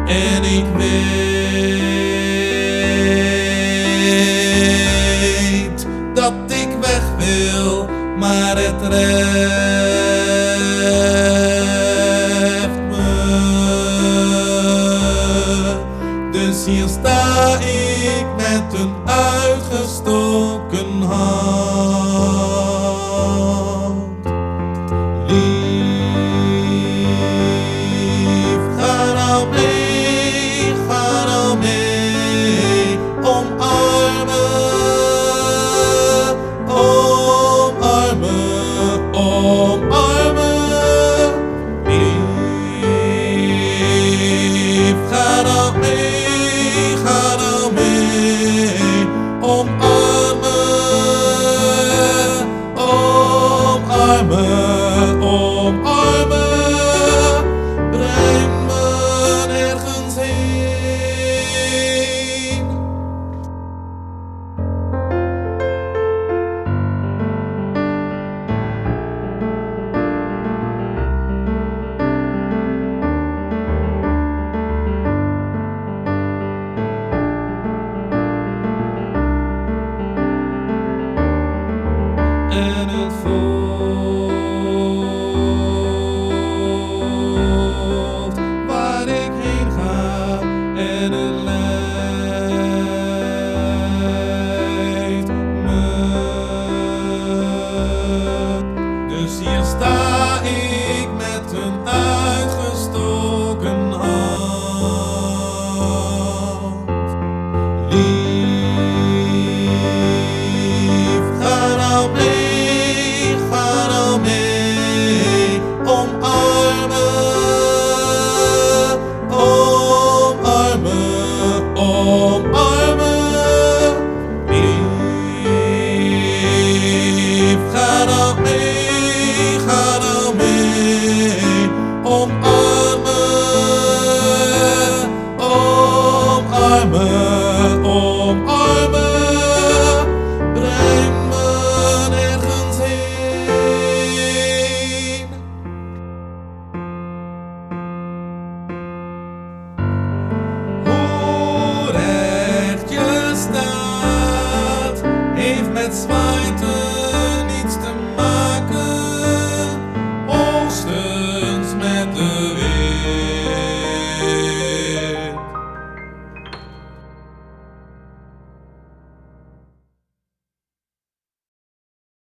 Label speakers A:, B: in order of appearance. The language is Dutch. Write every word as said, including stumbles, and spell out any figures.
A: En ik weet dat ik weg wil, maar het treft me. Dus hier sta ik met een uitgestoken hand. Lief, ga nou mee, ga nou mee, omarmen, omarmen, omarmen. Lief, ga nou mee, ga nou mee, omarmen, omarmen, omarmen. Breng me nergens heen. En het volgt waar ik heen ga, en het leidt me. Dus hier sta ik met een